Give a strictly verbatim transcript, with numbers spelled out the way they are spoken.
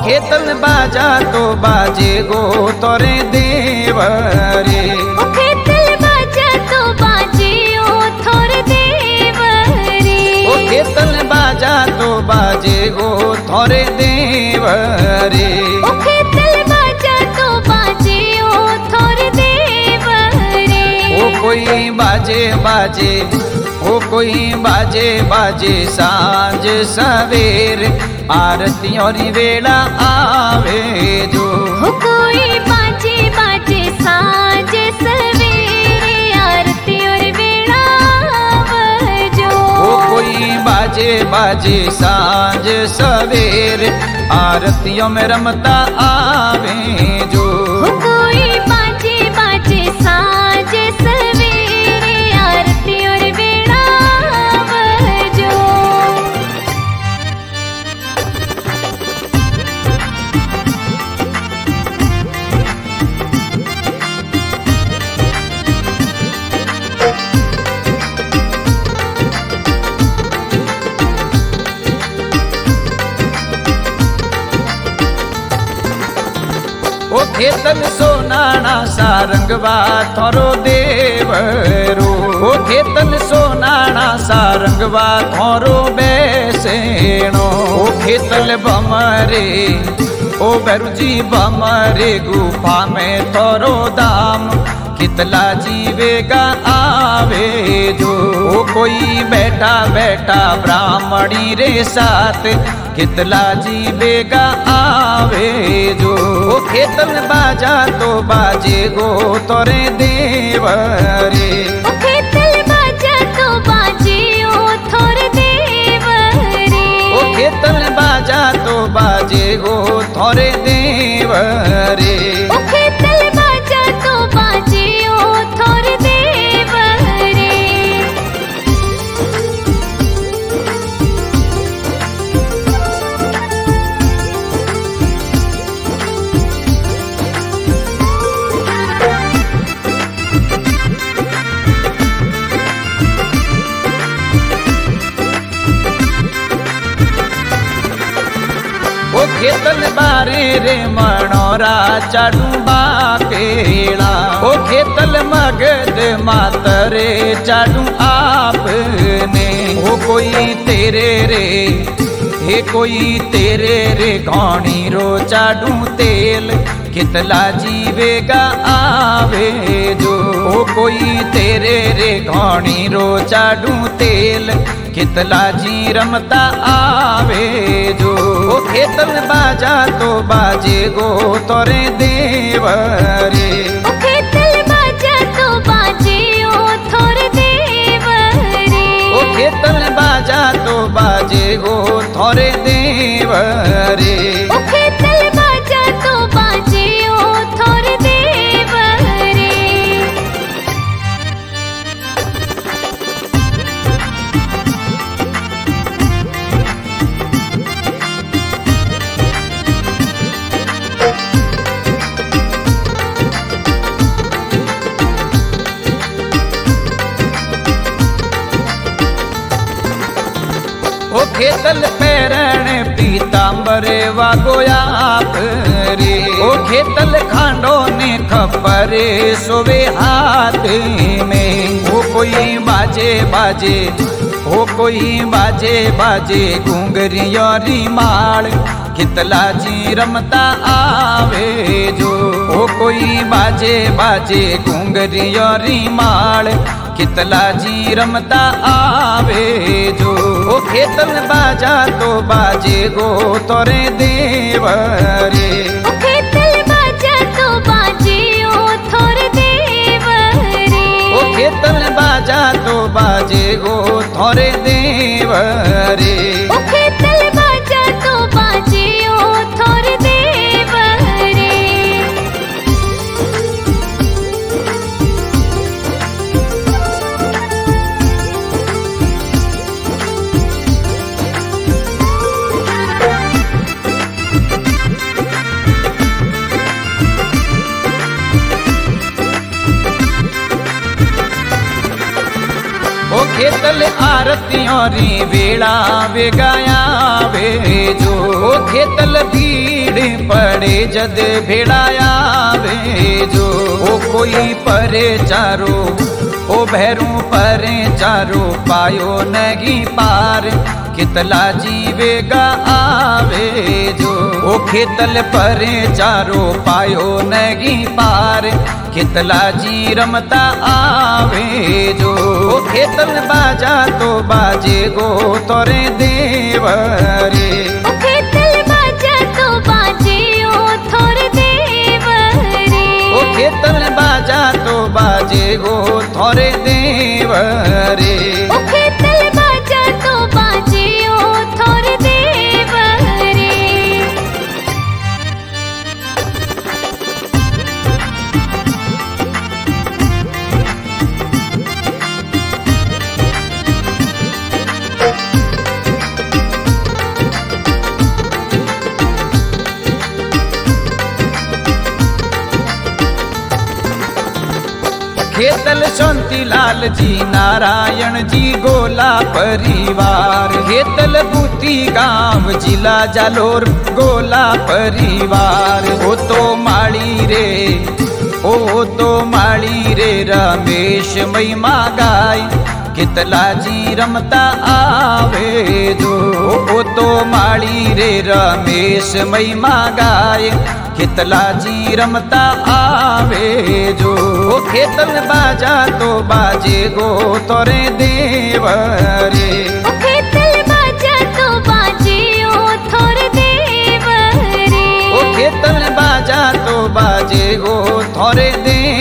खेतल बाजा तो बाजे गो तोरे देव रे। ओ खेतल बाजा तो बाजे ओ थोर देव रे। ओ खेतल बाजा तो बाजे गो तोरे देव रे। ओ खेतल बाजा तो बाजे ओ थोर देव रे। ओ कोई बाजे बाजे ओ कोई बाजे बाजे सांझ सवेर आरती और वेला आवे जो। हो कोई बाजे बाजे सांझ सवेरे आरती और वेला आवे जो। ओ कोई बाजे बाजे सांझ सवेर आरतियों में रमता आवे जो। हो कोई बाजे बाजे सांझ सवेरे आरती और वेला आवे जो। ओ खेतल सोनाना सारंगवा थोरो देवरो। ओ खेतल सोनाना सारंगवा थोरो बैसेणो। ओ खेतल बमरे ओ बैरुजी बमरे गुफा में थोरो दाम कितला जीवेगा आवे जो। ओ कोई बैठा बैठा ब्राह्मणी रे साथ कितला जीवेगा आवे जो। ओ खेतल बाजा तो बाजे गो तोरे देव रे। ओ खेतल बाजा तो बाजे ओ थोर देव रे। ओ खेतल बाजा तो बाजे गो तोरे देव रे। ओ खेतल बाजा तो बाजे ओ थोर देव रे। ओ खेतल बारे रे मनोरा चाडू बाकेला। ओ खेतल मगध मातरे चाडू आपने। ओ कोई तेरे रे हे कोई तेरे रे घाणी रो चाडू तेल कितला जीवेगा आवे जो। ओ कोई तेरे रे घाणी रो चाडू तेल कितला जी रमता आवे जो। ओ खेतल बाजा तो बाजे गो तोरे देव रे। ओ खेतल बाजा तो बाजे ओ थोर देव रे। ओ खेतल बाजा तो बाजे गो तोरे देव रे। ओ खेतल बाजा तो बाजे ओ थोर देव रे। ओ खेतल पैरण पीतांबर वागोया रे। ओ खेतल खांडो ने खपरे सोवे हाथ में। ओ कोई बाजे बाजे ओ कोई बाजे बाजे घुंगरियोरी माल कितला जी रमता आवे जो। ओ कोई बाजे बाजे घुंगरियोरी माल कितला जी रमता आवे जो। ओ खेतल बाजा तो बाजे गो तोरे देव रे। ओ खेतल बाजा तो बाजे ओ थोर देव रे। ओ खेतल बाजा तो बाजे गो तोरे देव रे। ओ खेतल बाजा तो बाजे ओ थोर देव रे। खेतल आरतियों री वेला वे गाया वे जो ओ खेतल भीड़ पड़े जद भेड़ाया वे जो ओ कोई परे चारो ओ भैरू परे चारो पायो नगी पार कितला जीवेगा आवे जो ओ खेतल परे चारो पायो नगी पार कितला जी रमता आवे जो ओ खेतल बाजा तो बाजे गो तोरे देवरे ओ खेतल बाजा तो बाजे ओ थोरे देवरे ओ खेतल बाजा तो बाजे गो थोरे देवरे ओ खेतल बाजा तो बाजे ओ थोरे देवरे खेतल शांतिलाल जी नारायण जी गोला परिवार खेतल बूती गांव जिला जालोर गोला परिवार ओ तो माड़ी रे ओ तो माड़ी रे रमेश महिमा गाय कितला जी रमता आवे जो ओ तो माड़ी रे रमेश महिमा गाय कितला जी रमता आवे जो ओ खेतल बाजा तो बाजे गो तोरे देवरे ओ खेतल बाजा तो बाजे ओ थोरे देवरे ओ खेतल बाजा तो बाजे गो थोरे देवरे